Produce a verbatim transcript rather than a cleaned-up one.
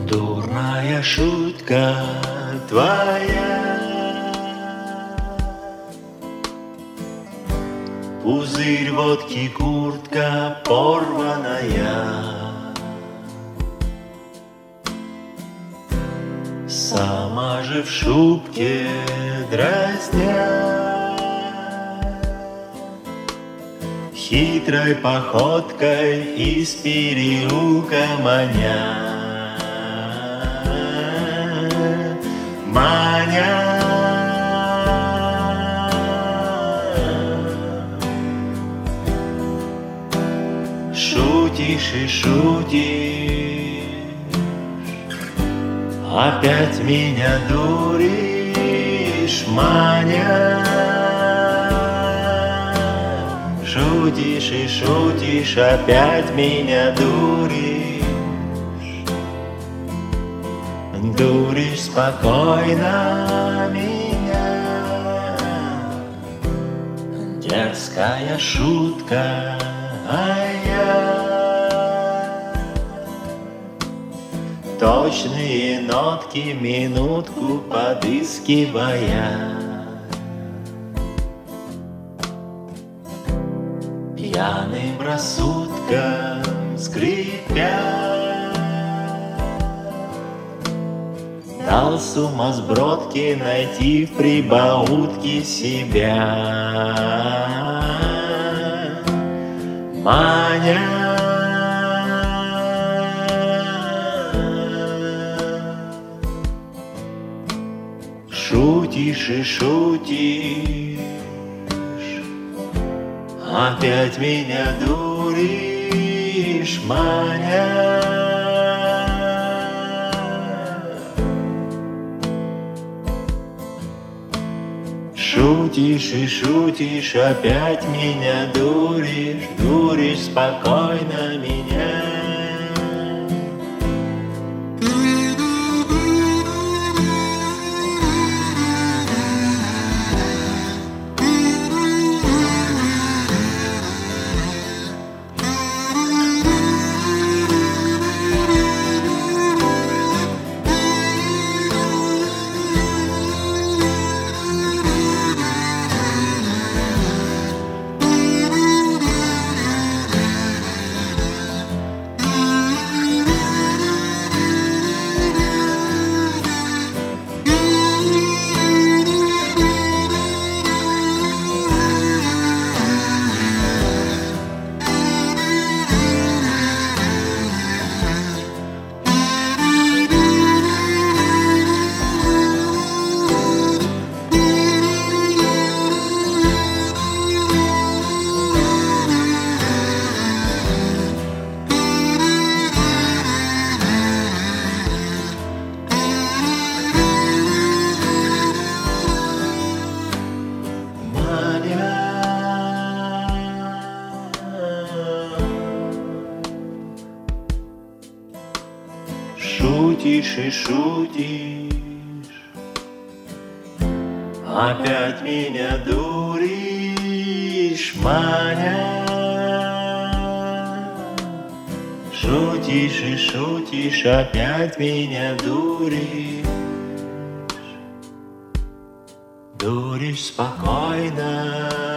Дурная шутка твоя, пузырь водки, куртка порваная, сама же в шубке дразня, хитрой походкой из переулка маня. Маня, шутишь и шутишь, опять меня дуришь, Маня. Шутишь и шутишь, опять меня дуришь. Дуришь спокойно меня, дерзкая шутка, а я точные нотки минутку подыскивая. Пьяным рассудком скрипя, дал сумасбродке найти в прибаутке себя. Маня, шутишь и шутишь, опять меня дуришь, Маня. Шутишь и шутишь, опять меня дуришь, дуришь спокойно меня. Шутишь и шутишь, опять меня дуришь, Маня. Шутишь и шутишь, опять меня дуришь, дуришь спокойно.